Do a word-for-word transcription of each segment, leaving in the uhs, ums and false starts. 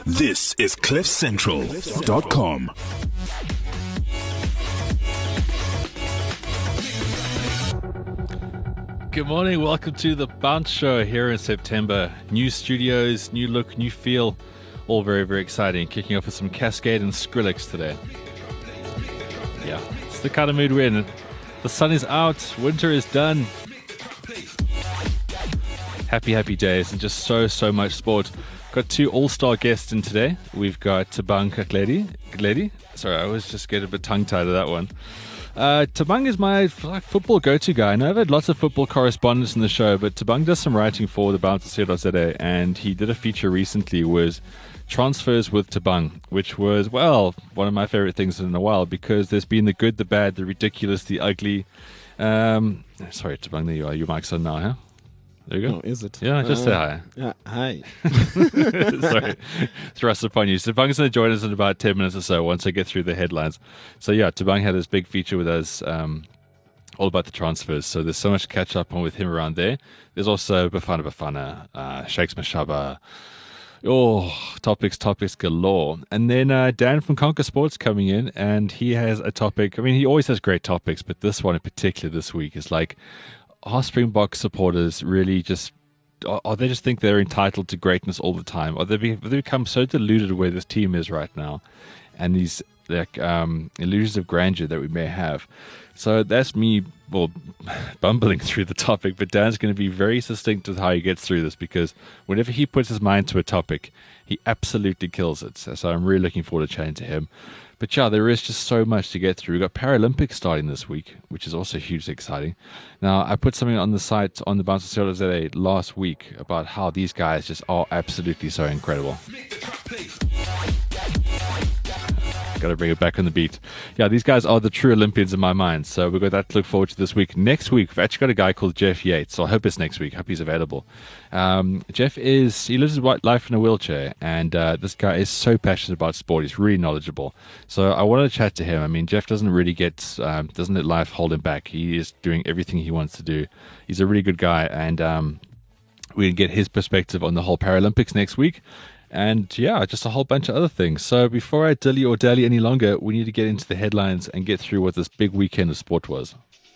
This is cliff central dot com. Good morning, welcome to the Bounce Show here in September. New studios, new look, new feel, all very, very exciting. Kicking off with some Cascade and Skrillex today. Yeah, it's the kind of mood we're in. The sun is out, winter is done. Happy, happy days, and just so, so much sport. Got two all-star guests in today. We've got Thabang Katledi. Katledi? Sorry, I always just get a bit tongue-tied of that one. Uh, Thabang is my like, football go-to guy. And I've had lots of football correspondents in the show, but Thabang does some writing for the Bounce dot co dot za, and he did a feature recently with Transfers with Thabang, which was, well, one of my favorite things in a while, because there's been the good, the bad, the ridiculous, the ugly. Um, sorry, Thabang, there you are. Your mic's on now, huh? There you go. Oh, is it? Yeah, just uh, say hi. Yeah, hi. Sorry, thrust upon you. Thabang's going to join us in about ten minutes or so once I get through the headlines. So yeah, Thabang had this big feature with us, um, all about the transfers. So there's so much to catch up on with him around there. There's also Bafana Bafana, uh, Shakes Mashaba. Oh, topics, topics galore. And then uh, Dan from Conquer Sports coming in, and he has a topic. I mean, he always has great topics, but this one in particular this week is like, are Springbok supporters really just, or they just think they're entitled to greatness all the time? Or they, be, they become so deluded where this team is right now, and these like um, illusions of grandeur that we may have. So that's me, well, bumbling through the topic, but Dan's going to be very succinct with how he gets through this, because whenever he puts his mind to a topic, he absolutely kills it. So, so I'm really looking forward to chatting to him. But yeah, there is just so much to get through. We've got Paralympics starting this week, which is also hugely exciting. Now, I put something on the site on the Bounce dot co dot za last week about how these guys just are absolutely so incredible. Got to bring it back on the beat. Yeah, these guys are the true Olympians in my mind. So we've got that to look forward to this week. Next week, we've actually got a guy called Jeff Yates. So I hope it's next week. I hope he's available. Um, Jeff is, he lives his life in a wheelchair. And uh, this guy is so passionate about sport. He's really knowledgeable. So I wanted to chat to him. I mean, Jeff doesn't really get, um, doesn't let life hold him back. He is doing everything he wants to do. He's a really good guy. And um, we can get his perspective on the whole Paralympics next week. And yeah, just a whole bunch of other things. So before I dilly or dally any longer, we need to get into the headlines and get through what this big weekend of sport was.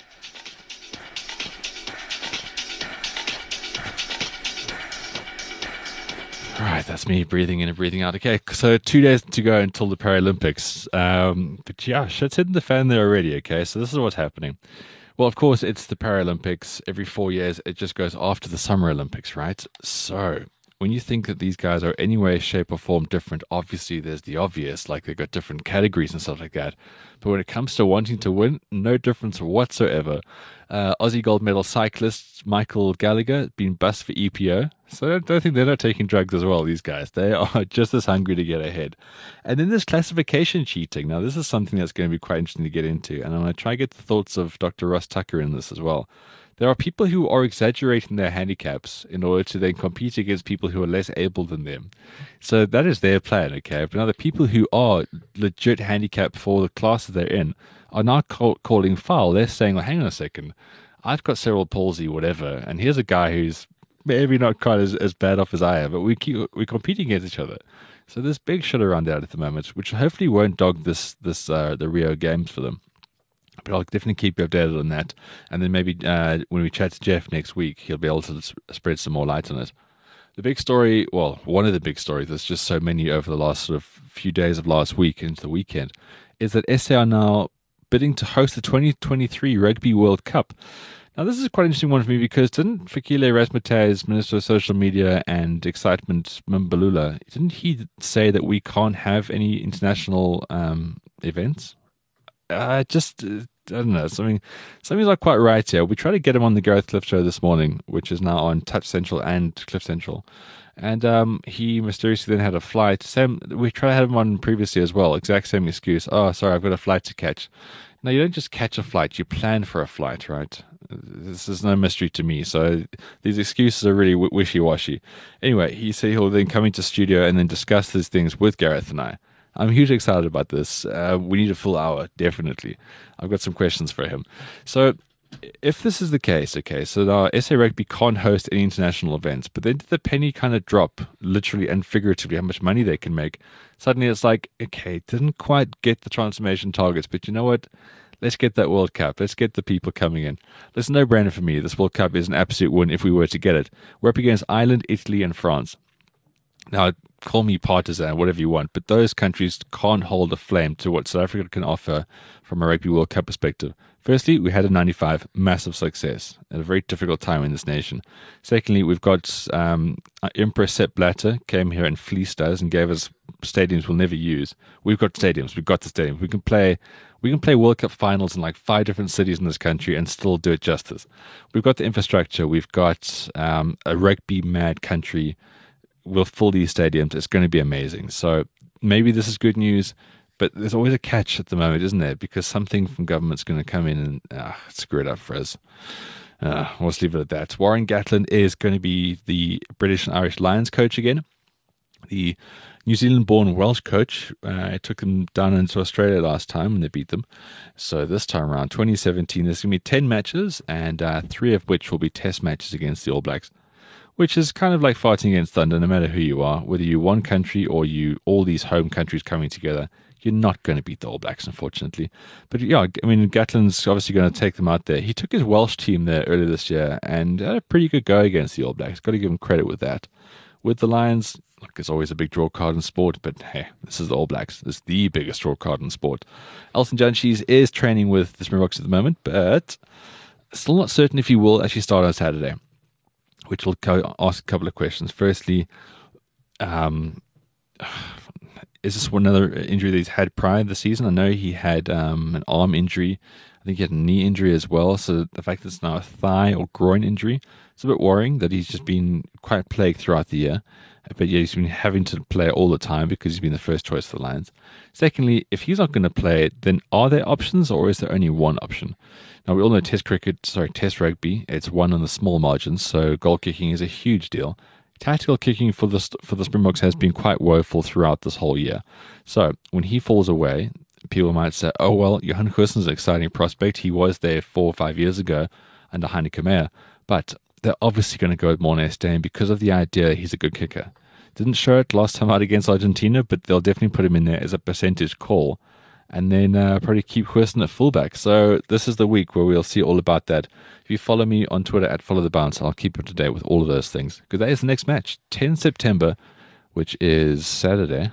All right, that's me breathing in and breathing out. Okay, so two days to go until the Paralympics. Um, but yeah, shit's hitting the fan there already, okay? So this is what's happening. Well, of course, it's the Paralympics. Every four years, it just goes after the Summer Olympics, right? So when you think that these guys are any way, shape, or form different, obviously there's the obvious, like they've got different categories and stuff like that. But when it comes to wanting to win, no difference whatsoever. Uh, Aussie gold medal cyclist Michael Gallagher been bust for E P O. So I don't think they're not taking drugs as well, these guys. They are just as hungry to get ahead. And then there's classification cheating. Now, this is something that's going to be quite interesting to get into. And I'm going to try to get the thoughts of Doctor Ross Tucker in this as well. There are people who are exaggerating their handicaps in order to then compete against people who are less able than them. So that is their plan, okay? But now the people who are legit handicapped for the classes they're in are now call, calling foul. They're saying, well, hang on a second, I've got cerebral palsy, whatever, and here's a guy who's maybe not quite as, as bad off as I am, but we keep, we're competing against each other. So there's big shit around that at the moment, which hopefully won't dog this this uh, the Rio Games for them. But I'll definitely keep you updated on that. And then maybe uh, when we chat to Jeff next week, he'll be able to spread some more light on it. The big story, well, one of the big stories, there's just so many over the last sort of few days of last week into the weekend, is that S A are now bidding to host the twenty twenty-three Rugby World Cup. Now, this is quite an interesting one for me, because didn't Fikile Razmataz, Minister of Social Media and Excitement, Mbalula, didn't he say that we can't have any international um, events? Uh, just, uh, I don't know, something, something's not quite right here. We tried to get him on the Gareth Cliff show this morning, which is now on Touch Central and Cliff Central. And um, he mysteriously then had a flight. Same, we tried to have him on previously as well. Exact same excuse. Oh, sorry, I've got a flight to catch. Now, you don't just catch a flight. You plan for a flight, right? This is no mystery to me. So these excuses are really w- wishy-washy. Anyway, he said he'll then come into studio and then discuss these things with Gareth and I. I'm hugely excited about this. Uh, we need a full hour, definitely. I've got some questions for him. So if this is the case, okay, so the S A Rugby can't host any international events, but then did the penny kind of drop, literally and figuratively, how much money they can make? Suddenly it's like, okay, didn't quite get the transformation targets, but you know what? Let's get that World Cup. Let's get the people coming in. There's no brainer for me. This World Cup is an absolute win if we were to get it. We're up against Ireland, Italy, and France. Now, call me partisan, whatever you want, but those countries can't hold a flame to what South Africa can offer from a Rugby World Cup perspective. Firstly, we had a ninety-five massive success at a very difficult time in this nation. Secondly, we've got um, Emperor Sepp Blatter came here and fleeced us and gave us stadiums we'll never use. We've got stadiums. We've got the stadiums. We can play. We can play World Cup finals in like five different cities in this country and still do it justice. We've got the infrastructure. We've got um, a rugby mad country. We'll fill these stadiums. It's going to be amazing. So maybe this is good news, but there's always a catch at the moment, isn't there? Because something from government's going to come in and uh, screw it up for us. Uh, we'll just leave it at that. Warren Gatland is going to be the British and Irish Lions coach again. The New Zealand-born Welsh coach uh, took them down into Australia last time when they beat them. So this time around, twenty seventeen, there's going to be ten matches, and uh, three of which will be test matches against the All Blacks, which is kind of like fighting against thunder, no matter who you are, whether you're one country or you all these home countries coming together. You're not going to beat the All Blacks, unfortunately. But yeah, I mean, Gatland's obviously going to take them out there. He took his Welsh team there earlier this year and had a pretty good go against the All Blacks. Got to give him credit with that. With the Lions, look, it's always a big draw card in sport, but hey, this is the All Blacks. This is the biggest draw card in sport. Elson Jantjies is training with the Springboks at the moment, but still not certain if he will actually start on Saturday, which will co- ask a couple of questions. Firstly, um, is this one another injury that he's had prior to the season? I know he had um, an arm injury. I think he had a knee injury as well. So the fact that it's now a thigh or groin injury, it's a bit worrying that he's just been quite plagued throughout the year. But yeah, he's been having to play all the time because he's been the first choice for the Lions. Secondly, if he's not going to play, then are there options or is there only one option? Now, we all know Test cricket, sorry, Test rugby, it's won on the small margins, so goal kicking is a huge deal. Tactical kicking for the, for the Springboks has been quite woeful throughout this whole year. So when he falls away, people might say, oh, well, Johan Goosen's an exciting prospect. He was there four or five years ago under Heineke Meyer. But they're obviously going to go with Morné Steyn because of the idea he's a good kicker. Didn't show it last time out against Argentina, but they'll definitely put him in there as a percentage call. And then uh, probably keep Goosen at fullback. So this is the week where we'll see all about that. If you follow me on Twitter at Follow the Bounce, I'll keep you up to date with all of those things. Because that is the next match, tenth of September, which is Saturday.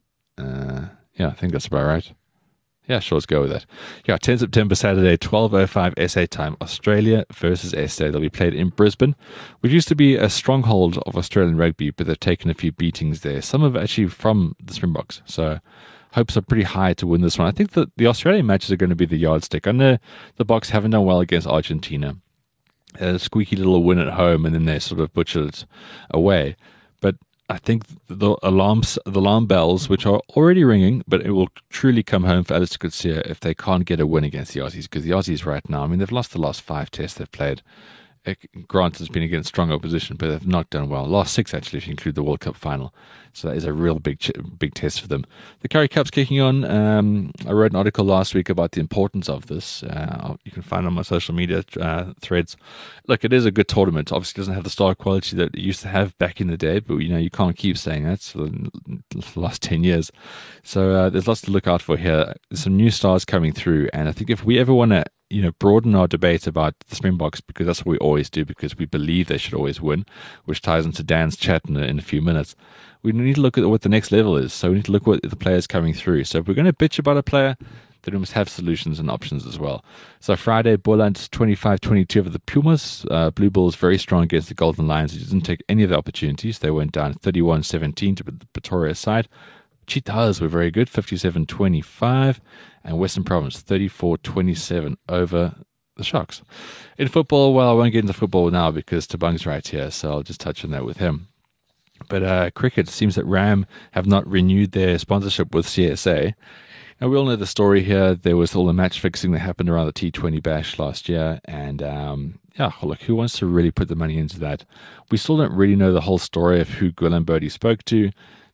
Uh, yeah, I think that's about right. Yeah, sure, let's go with that. Yeah, tenth of September, Saturday, twelve oh five S A time, Australia versus S A. They'll be played in Brisbane, which used to be a stronghold of Australian rugby, but they've taken a few beatings there. Some of it actually from the Springboks. So hopes are pretty high to win this one. I think that the Australian matches are going to be the yardstick. I know the Boks haven't done well against Argentina. A squeaky little win at home, and then they sort of butchered it away. But I think the alarms, the alarm bells, which are already ringing, but it will truly come home for Alistair Coetzee if they can't get a win against the Aussies. Because the Aussies right now, I mean, they've lost the last five tests they've played. Granted, it's been against strong opposition, but they've not done well. Last six, actually, if you include the World Cup final. So that is a real big big test for them. The Currie Cup's kicking on. Um, I wrote an article last week about the importance of this. Uh, you can find it on my social media uh, threads. Look, it is a good tournament. Obviously, it doesn't have the star quality that it used to have back in the day, but you know you can't keep saying that for the last ten years. So uh, there's lots to look out for here. There's some new stars coming through, and I think if we ever want to you know, broaden our debate about the Springboks, because that's what we always do, because we believe they should always win, which ties into Dan's chat in a, in a few minutes. We need to look at what the next level is. So we need to look at what the players coming through. So if we're going to bitch about a player, then we must have solutions and options as well. So Friday, Boland twenty-five twenty-two over the Pumas. Uh, Blue Bulls very strong against the Golden Lions. He didn't take any of the opportunities. They went down thirty-one seventeen to the Pretoria side. Cheetahs were very good, fifty-seven twenty-five. And Western Province, thirty-four twenty-seven over the Sharks. In football, well, I won't get into football now because Tabang's right here, so I'll just touch on that with him. But uh, cricket, it seems that Ram have not renewed their sponsorship with C S A. Now, we all know the story here. There was all the match fixing that happened around the T twenty Bash last year. And, um, yeah, look, who wants to really put the money into that? We still don't really know the whole story of who Gwilym Bodie spoke to.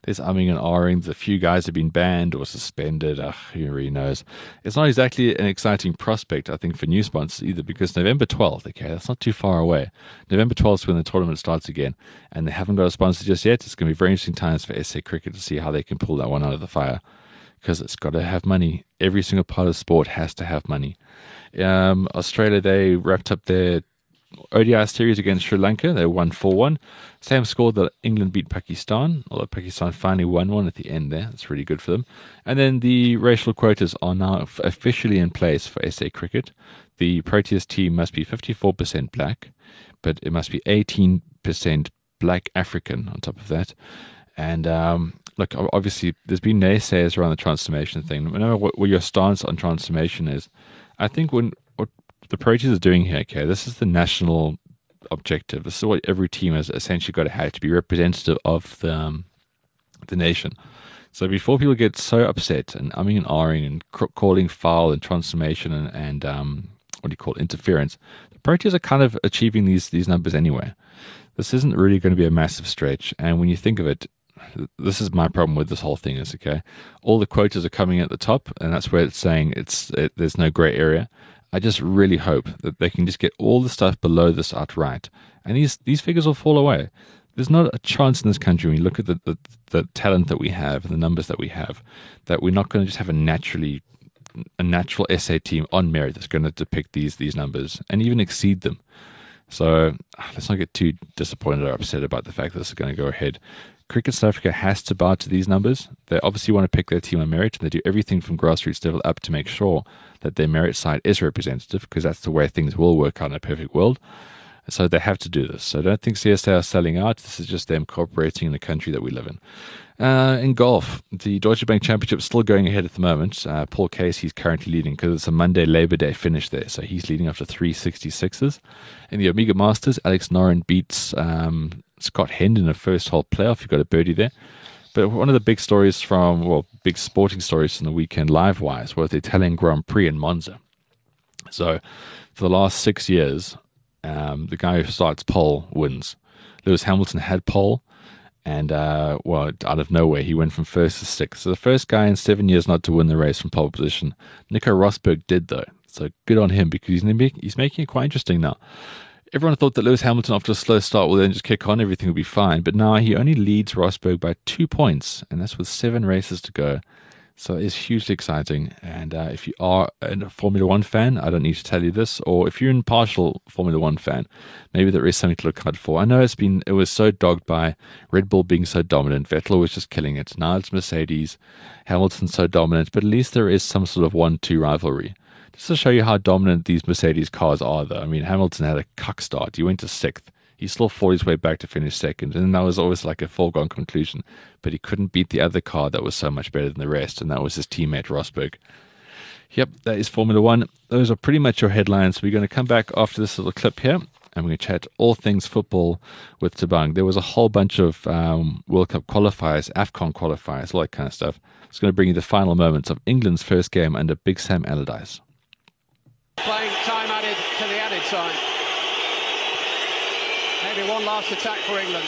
There's umming and ahhing. A few guys have been banned or suspended. Ugh, who really knows? It's not exactly an exciting prospect, I think, for new sponsors either, because November twelfth, okay, that's not too far away. November twelfth is when the tournament starts again, and they haven't got a sponsor just yet. It's going to be very interesting times for S A Cricket to see how they can pull that one out of the fire, because it's got to have money. Every single part of sport has to have money. Um, Australia, they wrapped up their O D I series against Sri Lanka. They won four one. Same score that England beat Pakistan, although Pakistan finally won one at the end there. That's really good for them. And then the racial quotas are now officially in place for S A Cricket. The Proteas team must be fifty-four percent black, but it must be eighteen percent black African on top of that. And um, look, obviously, there's been naysayers around the transformation thing. No matter what, what your stance on transformation is, I think when what the Proteas are doing here, okay, this is the national objective. This is what every team has essentially got to have to be representative of the, um, the nation. So before people get so upset and umming and ahhing and c- calling foul and transformation and, and um, what do you call it, interference, the Proteas are kind of achieving these these numbers anyway. This isn't really going to be a massive stretch. And when you think of it, this is my problem with this whole thing is, okay, all the quotas are coming at the top, and that's where it's saying it's it, there's no grey area. I just really hope that they can just get all the stuff below this outright, and these these figures will fall away. There's not a chance in this country, when you look at the, the, the talent that we have and the numbers that we have, that we're not going to just have a naturally a natural S A team on merit that's going to depict these these numbers and even exceed them. So let's not get too disappointed or upset about the fact that this is going to go ahead. Cricket South Africa has to bow to these numbers. They obviously want to pick their team on merit, and they do everything from grassroots level up to make sure that their merit side is representative, because that's the way things will work out in a perfect world. So they have to do this. So I don't think C S A are selling out. This is just them cooperating in the country that we live in. Uh, in golf, the Deutsche Bank Championship is still going ahead at the moment. Uh, Paul Casey's currently leading because it's a Monday Labor Day finish there. So he's leading after three sixty-sixes. In the Omega Masters, Alex Noren beats um, Scott Hendon in a first hole playoff. He got a birdie there. But one of the big stories from, well, big sporting stories from the weekend live-wise was the Italian Grand Prix in Monza. So for the last six years, um, the guy who starts pole wins. Lewis Hamilton had pole, and, uh, well, out of nowhere, he went from first to sixth. So the first guy in seven years not to win the race from pole position. Nico Rosberg did, though. So good on him, because he's, he's making it quite interesting now. Everyone thought that Lewis Hamilton, after a slow start, will then just kick on, everything will be fine. But now he only leads Rosberg by two points, and that's with seven races to go. So it's hugely exciting. And uh, if you are a Formula One fan, I don't need to tell you this, or if you're an impartial Formula One fan, maybe there is something to look out for. I know it's been it was so dogged by Red Bull being so dominant. Vettel was just killing it. Now it's Mercedes, Hamilton's so dominant, but at least there is some sort of one two rivalry. Just to show you how dominant these Mercedes cars are, though. I mean, Hamilton had a cuck start. He went to sixth. He still fought his way back to finish second, and that was always like a foregone conclusion. But he couldn't beat the other car that was so much better than the rest, and that was his teammate Rosberg. Yep, that is Formula One. Those are pretty much your headlines. We're going to come back after this little clip here, and we're going to chat all things football with Thabang. There was a whole bunch of um, World Cup qualifiers, AFCON qualifiers, all that kind of stuff. It's going to bring you the final moments of England's first game under Big Sam Allardyce. Playing time added to the added time. Maybe one last attack for England.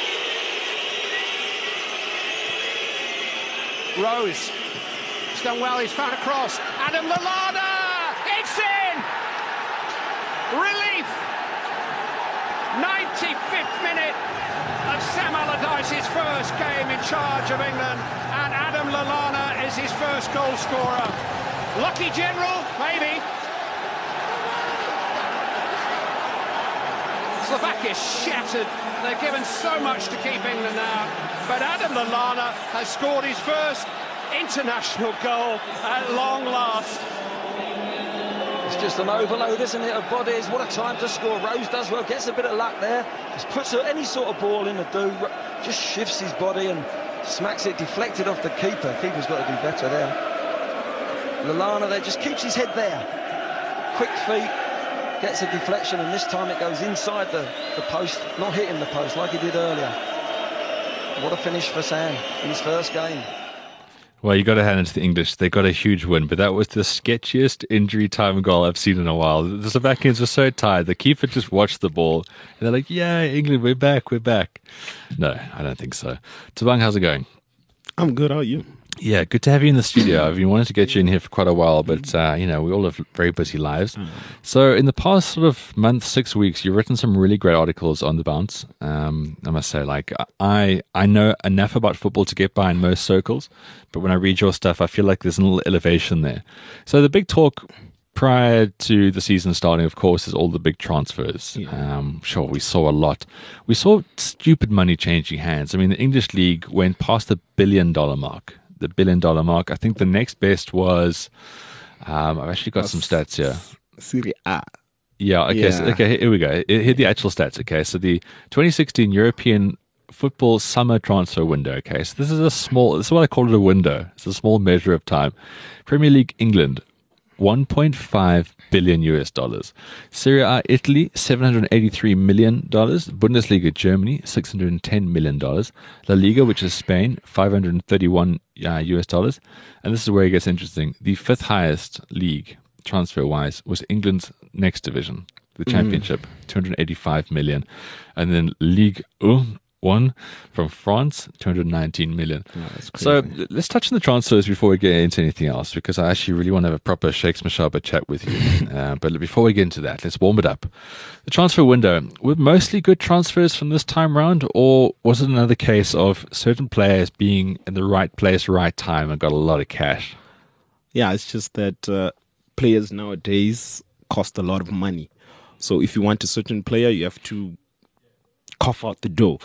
Rose. He's done well, he's found a cross. Adam Lallana! It's in! Relief! ninety-fifth minute of Sam Allardyce's first game in charge of England, and Adam Lallana is his first goal scorer. Lucky general, maybe. Slovakia shattered. They've given so much to keep England out. But Adam Lallana has scored his first international goal at long last. It's just an overload, isn't it, of bodies. What a time to score. Rose does well, gets a bit of luck there. Just puts any sort of ball in the do. Just shifts his body and smacks it deflected off the keeper. Keeper's got to do better there. Lallana there just keeps his head there. Quick feet. Gets a deflection, and this time it goes inside the, the post, not hitting the post like he did earlier. What a finish for Sam in his first game. Well, you got to hand it to the English. They got a huge win, but that was the sketchiest injury time goal I've seen in a while. The Slovakians were so tired. The keeper just watched the ball, and they're like, yeah, England, we're back, we're back. No, I don't think so. Thabang, how's it going? I'm good. How are you? Yeah, good to have you in the studio. I've been wanting to get you in here for quite a while, but, uh, you know, we all have very busy lives. So in the past sort of month, six weeks, you've written some really great articles on The Bounce. Um, I must say, like, I I know enough about football to get by in most circles, but when I read your stuff, I feel like there's a little elevation there. So the big talk prior to the season starting, of course, is all the big transfers. Yeah. Um, sure, we saw a lot. We saw stupid money changing hands. I mean, the English league went past the billion dollar mark. The billion dollar mark. I think the next best was, um, I've actually got That's some stats here. Serie A. Yeah, okay, so, Yeah. okay, here we go. Here are the actual stats, okay? So the twenty sixteen European football summer transfer window, okay? So this is a small, this is what I call it a window. It's a small measure of time. Premier League England, one point five billion U S dollars. Serie A Italy, seven hundred eighty-three million dollars. Bundesliga Germany, six hundred ten million dollars. La Liga, which is Spain, five hundred thirty-one uh, U S dollars. And this is where it gets interesting. The fifth highest league transfer-wise was England's next division, the Championship, two hundred eighty-five million. And then Ligue one from France, two hundred nineteen million. Oh, that's So crazy. let's touch on the transfers before we get into anything else, because I actually really want to have a proper Shakes Mashaba chat with you. uh, but before we get into that, let's warm it up. The transfer window, were mostly good transfers from this time round, or was it another case of certain players being in the right place, right time, and got a lot of cash? Yeah, it's just that uh, players nowadays cost a lot of money. So if you want a certain player, you have to cough out the dough.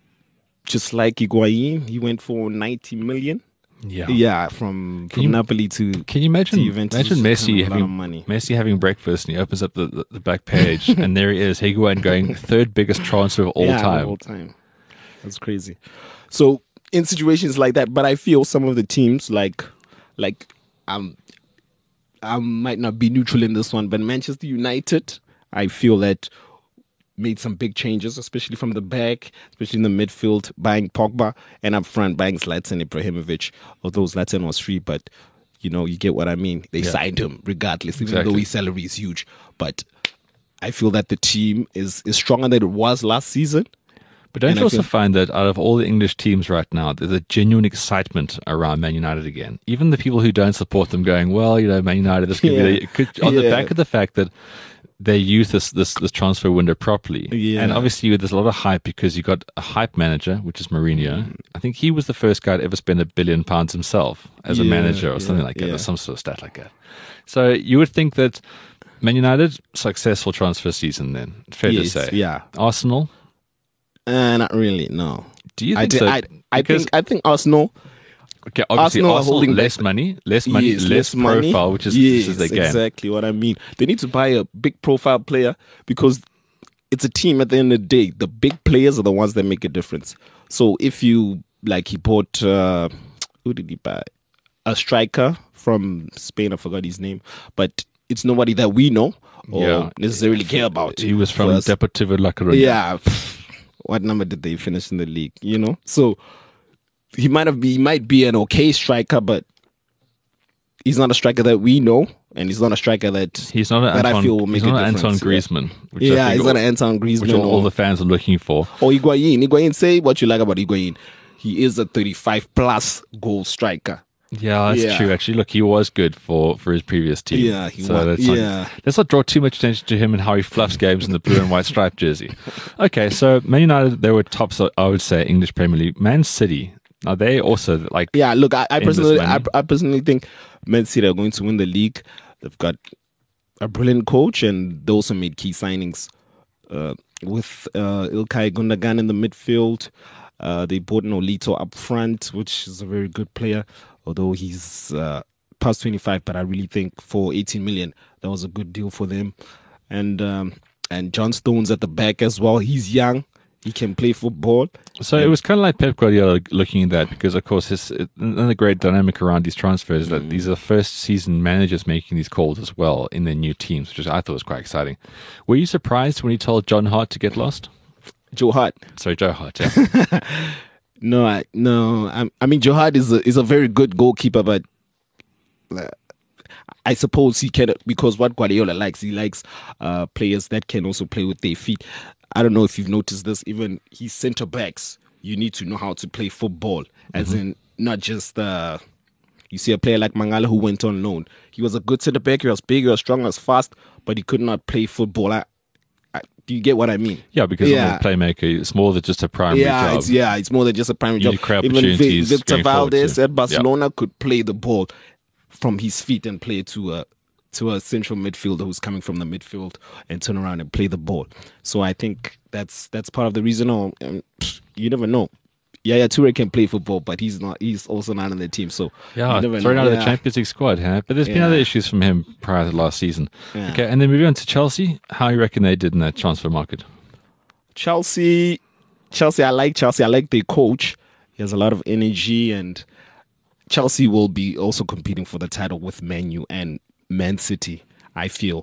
Just like Higuain, he went for ninety million. Yeah. Yeah, from, from you- Napoli to Can you imagine, to Juventus. imagine It's Messi kind of a lot of having money. Messi having breakfast and he opens up the, the, the back page and there he is, Higuain going third biggest transfer of all yeah, time. all time. That's crazy. So in situations like that, but I feel some of the teams like like um I might not be neutral in this one, but Manchester United, I feel that made some big changes, especially from the back, especially in the midfield, buying Pogba, and up front buying Zlatan Ibrahimovic. Although Zlatan was free, but you know, you get what I mean. They Yeah. signed him regardless, even Exactly. though his salary is huge. But I feel that the team is is stronger than it was last season. But don't And you I also feel- find that out of all the English teams right now, there's a genuine excitement around Man United again? Even the people who don't support them going, well, you know, Man United, this could Yeah. be the, could, on the Yeah. back of the fact that they use this, this, this transfer window properly. Yeah. And obviously there's a lot of hype because you got a hype manager, which is Mourinho. Mm. I think he was the first guy to ever spend a billion pounds himself as a Yeah, manager or something yeah, like that. yeah. There's some sort of stat like that. So you would think that Man United, successful transfer season then, fair Yes, to say. yeah. Arsenal, Uh, not really, no. do you I, think thi- so? I, I Because- think I think Arsenal. Okay, obviously Arsenal are Arsenal, holding less back- money, less money, Yes, less, money. profile, which is yes, this is their game. exactly what I mean. They need to buy a big profile player because it's a team at the end of the day. The big players are the ones that make a difference. So if you like, he bought uh, who did he buy? A striker from Spain. I forgot his name, but it's nobody that we know or Yeah. necessarily care about. He was from For us. Deportivo La Coruña. Yeah. What number did they finish in the league? You know, so he might have be he might be an okay striker, but he's not a striker that we know, and he's not a striker that He's not an that I Antoine, feel will make he's not a an Antoine difference. Griezmann, which Yeah, I yeah think he's all, not an Antoine Griezmann which all, all or, the fans are looking for. or Higuain. Higuain, say what you like about Higuain. He is a thirty-five plus goal striker. Yeah, that's Yeah. true. Actually, look, he was good for, for his previous team. Yeah, he so was. Let's not, Yeah. let's not draw too much attention to him and how he fluffs games in the blue and white striped jersey. Okay, so Man United, they were tops, I would say, English Premier League. Man City, are they also like? Yeah, look, I, I In this personally, I, money. I personally think Man City are going to win the league. They've got a brilliant coach, and they also made key signings uh, with uh, Ilkay Gundogan in the midfield. Uh, they bought Nolito up front, which is a very good player, although he's uh, past twenty-five. But I really think for eighteen million, that was a good deal for them. And um, and John Stones at the back as well. He's young. He can play football. So it was kind of like Pep Guardiola looking at that because, of course, his another great dynamic around these transfers is Mm. that these are first season managers making these calls as well in their new teams, which is, I thought was quite exciting. Were you surprised when he told John Hart to get lost? Joe Hart. Sorry, Joe Hart. Yeah. No, I, no. I, I mean, Joe Hart is a, is a very good goalkeeper, but uh, I suppose he can, because what Guardiola likes, he likes uh, players that can also play with their feet. I don't know if you've noticed this. Even his centre backs, you need to know how to play football. As in, not just uh, you see a player like Mangala who went on loan. He was a good centre back. He was big. He was strong. He was fast, but he could not play football. I, I, do you get what I mean? Yeah, because Yeah. I'm a playmaker. It's more than just a primary Yeah, job. it's, yeah, it's more than just a primary You job. need to create Even Vic- opportunities Victor going forward Valdez too. at Barcelona could play the ball from his feet and play to a to a central midfielder who's coming from the midfield and turn around and play the ball. So I think that's that's part of the reason. Or um, you never know. Yaya Toure can play football, but he's not. He's also not on the team. So Yeah, you never thrown know. out of Yeah. the Champions League squad. Yeah? But there's been Yeah. other issues from him prior to last season. Yeah. Okay, and then moving on to Chelsea. How you reckon they did in that transfer market? Chelsea, Chelsea. I like Chelsea. I like their coach. He has a lot of energy, and Chelsea will be also competing for the title with Man U and Man City. I feel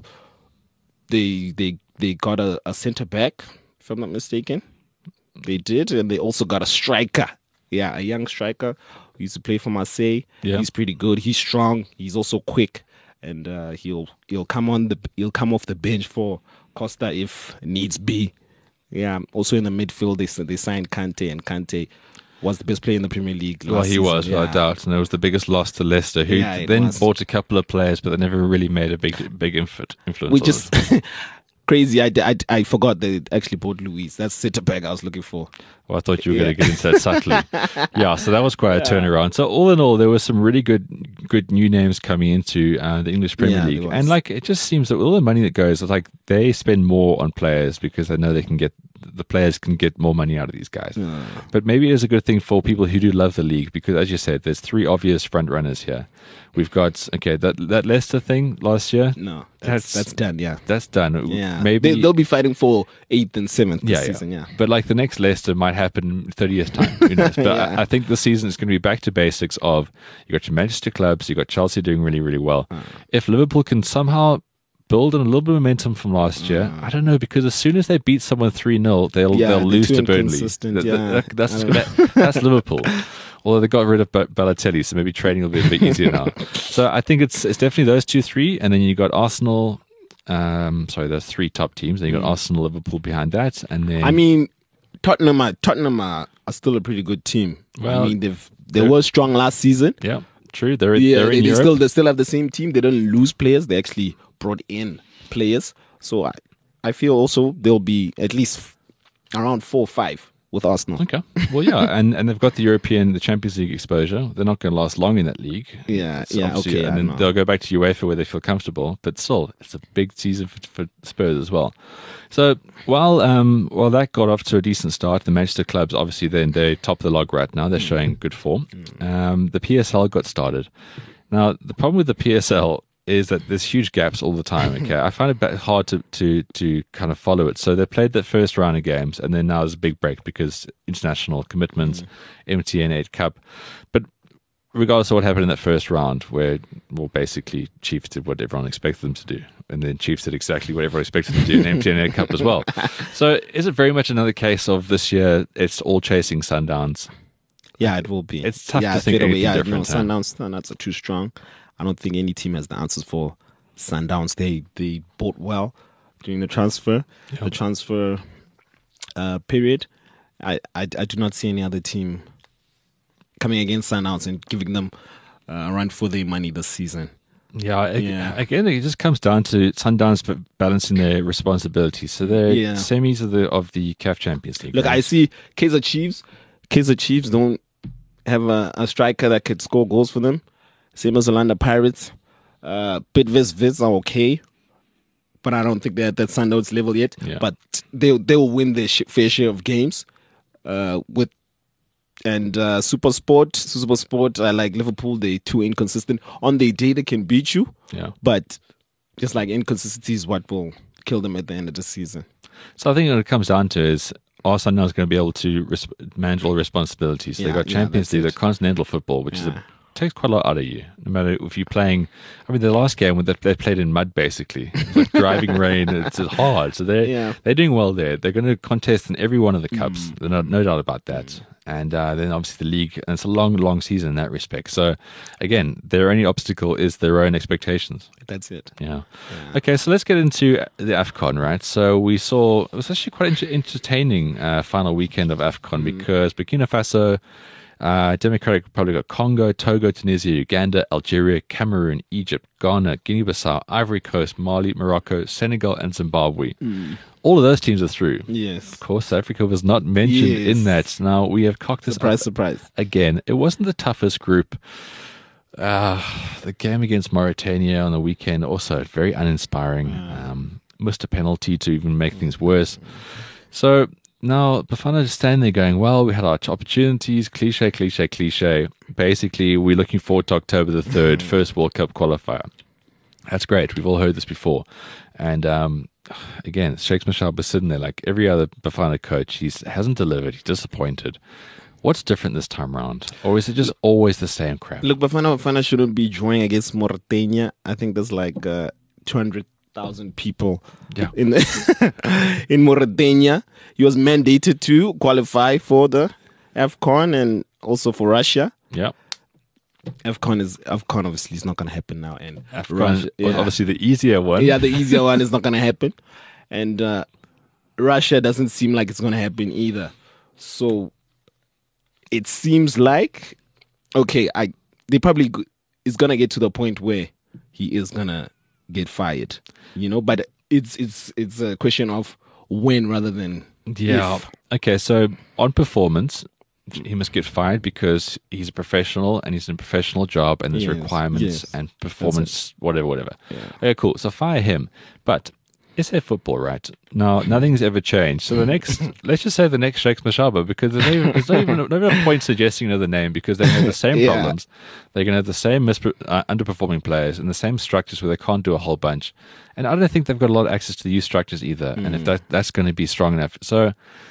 they they they got a, a centre back, if I'm not mistaken. They did, and they also got a striker. Yeah, a young striker who used to play for Marseille. Yeah. He's pretty good. He's strong. He's also quick, and uh, he'll he'll come on the he'll come off the bench for Costa if needs be. Yeah. Also in the midfield, they they signed Kante, and Kante was the best player in the Premier League. Well, last he season. was, yeah. without doubt, and it was the biggest loss to Leicester, who Yeah, it then was. bought a couple of players, but they never really made a big big influ- influence. We on just it. crazy. I, I, I forgot they actually bought Luis. That's centre back I was looking for. Well, I thought you were Yeah. going to get into that subtly. Yeah, so that was quite a turnaround. So all in all, there were some really good, good new names coming into uh, the English Premier Yeah, League, there was. and like it just seems that all the money that goes, it's like they spend more on players because they know they can get the players can get more money out of these guys. But maybe it is a good thing for people who do love the league because, as you said, there's three obvious front runners here. We've got okay that that Leicester thing last year. No, That's- that's that's done. Yeah, That's done. yeah. maybe they, they'll be fighting for eighth and seventh this yeah, season. Yeah, But like the next Leicester might happen in thirty years' time. Who knows? But Yeah. I, I think the season is going to be back to basics of you got your Manchester clubs, you got Chelsea doing really, really well. Uh. If Liverpool can somehow build on a little bit of momentum from last year, I don't know, because as soon as they beat someone three nil, they'll, Uh. Yeah, they'll they're lose too to Burnley. inconsistent, That- that- yeah. that- that's, I don't that- that's Liverpool. Although they got rid of Ba- Balotelli, so maybe training will be a bit easier now. So I think it's it's definitely those two, three, and then you got Arsenal. Um, sorry, those three top teams. Then you got Arsenal, Liverpool behind that, and then Mm. I mean, Tottenham are Tottenham are, are still a pretty good team. Well, I mean, they've they they're- were strong last season. yeah, true. They're Yeah, they're they, in they Europe. still they still have the same team. They don't lose players. They actually brought in players. So I I feel also they'll be at least f- around four or five with Arsenal. Okay. Well, yeah, and, and they've got the European, the Champions League exposure. They're not going to last long in that league. Yeah, So yeah, obviously- okay, And I then know. they'll go back to UEFA where they feel comfortable. But still, it's a big season for, for Spurs as well. So while um while that got off to a decent start, the Manchester clubs obviously then they're top of the log right now. They're showing good form. Um, the P S L got started. Now the problem with the P S L is that there's huge gaps all the time. Okay, I find it bit hard to, to to kind of follow it. So they played that first round of games, and then now there's a big break because international commitments, M T N eight Cup. But regardless of what happened in that first round, where well basically Chiefs did what everyone expected them to do, and then Chiefs did exactly what everyone expected them to do in the M T N eight Cup as well. So is it very much another case of this year? It's all chasing Sundowns. Yeah, it will be. It's tough yeah, to think straight away. anything Yeah, different, huh? no, Sundowns, Sundowns are too strong. I don't think any team has the answers for Sundowns. They they bought well during the transfer, the transfer uh, period. I, I I do not see any other team coming against Sundowns and giving them uh, a run for their money this season. Yeah, ag- Yeah. again, it just comes down to Sundowns b- balancing their responsibilities. So they're Yeah. semis of the of the C A F Champions League. Look, I right? see Kaizer Chiefs. Kaizer Chiefs don't have a, a striker that could score goals for them. Same as Orlando Pirates. Uh, Bidvis Viz are okay, but I don't think they're at that Sundowns level yet. Yeah. But they they will win their sh- fair share of games. Uh, with and uh, Super Sport, Super Sport, uh, like Liverpool, they too inconsistent. On their day, they can beat you, Yeah. but just like inconsistency is what will kill them at the end of the season. So I think what it comes down to is are Sundowns going to be able to res- manage all the responsibilities? They've Yeah, got yeah, Champions that's League, it. they've continental football, which is Yeah. a, takes quite a lot out of you. No matter if you're playing, I mean, the last game when they, they played in mud, basically, it's like driving rain. It's hard, so they're Yeah. they're doing well there. They're going to contest in every one of the cups. Mm. There's no, no doubt about that. And uh, then obviously the league, and it's a long, long season in that respect. So again, their only obstacle is their own expectations. That's it. Yeah. Okay, so let's get into the AFCON, right? So we saw, it was actually quite an entertaining uh, final weekend of AFCON because Burkina Faso Uh, Democratic Republic of Congo, Togo, Tunisia, Uganda, Algeria, Cameroon, Egypt, Ghana, Guinea-Bissau, Ivory Coast, Mali, Morocco, Senegal, and Zimbabwe. Mm. All of those teams are through. Yes. Of course, South Africa was not mentioned Yes. in that. Now, we have cocked this Surprise, up surprise. again. It wasn't the toughest group. Uh, the game against Mauritania on the weekend, also very uninspiring. Um, missed a penalty to even make things worse. So now Bafana is standing there going, well, we had our opportunities, cliche, cliche, cliche. Basically, we're looking forward to October the third, first World Cup qualifier. That's great. We've all heard this before. And um, again, Shakes Mashab was sitting there like every other Bafana coach. He hasn't delivered. He's disappointed. What's different this time around? Or is it just always the same crap? Look, Bafana, Bafana shouldn't be drawing against Mauritania. I think there's like uh, two hundred thousand people Yeah. in the in Mauritania. He was mandated to qualify for the AFCON and also for Russia. Yeah. AFCON is AFCON obviously is not going to happen now, and AFCON Russia- was obviously the easier one. yeah, the easier one is not going to happen, and uh, Russia doesn't seem like it's going to happen either. So it seems like okay, I they probably g- is going to get to the point where he is going to get fired, you know. But it's it's it's a question of when rather than Yeah. if. Okay, so on performance, he must get fired because he's a professional and he's in a professional job and there's Yes, requirements yes. and performance, whatever, whatever. Yeah. Okay, cool. So fire him. But it's a football, right? Now, nothing's ever changed. So the next, let's just say the next Shakes Mashaba, because there's, not even, there's not even no real point suggesting another name because they have the same Yeah. problems. They're going to have the same mispro- uh, underperforming players and the same structures where they can't do a whole bunch. And I don't think they've got a lot of access to the youth structures either. And if that, that's going to be strong enough. So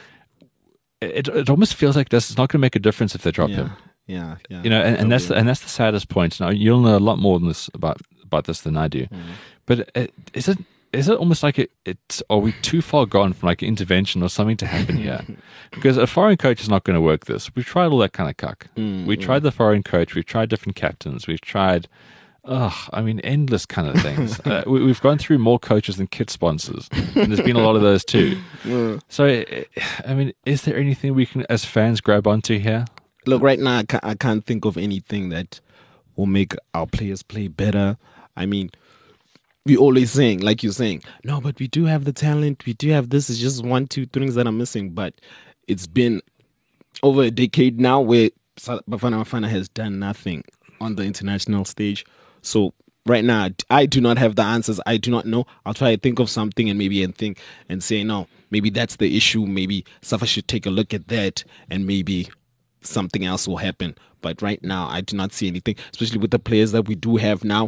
it it almost feels like this is not going to make a difference if they drop yeah, him. yeah, yeah. You know, and, and that's the, Totally. and that's the saddest point. Now you'll know a lot more than this about about this than I do. Mm-hmm. But it, is it is it almost like it, it's are we too far gone from like an intervention or something to happen here? Because a foreign coach is not going to work this. We've tried all that kind of cuck. Mm, We tried the foreign coach. We've tried different captains. We've tried. Ugh, I mean, endless kind of things. uh, we, we've gone through more coaches than kit sponsors, and there's been a lot of those too. Yeah. So, eh, I mean, is there anything we can, as fans, grab onto here? Look, right now I can't, I can't think of anything that will make our players play better. I mean, we always saying, like you're saying, no, but we do have the talent. We do have this. It's just one, two things that are missing. But it's been over a decade now where Sa- Bafana Bafana has done nothing on the international stage. So right now, I do not have the answers. I do not know. I'll try to think of something and maybe and think and say, no, maybe that's the issue. Maybe Safa should take a look at that and maybe something else will happen. But right now, I do not see anything, especially with the players that we do have now.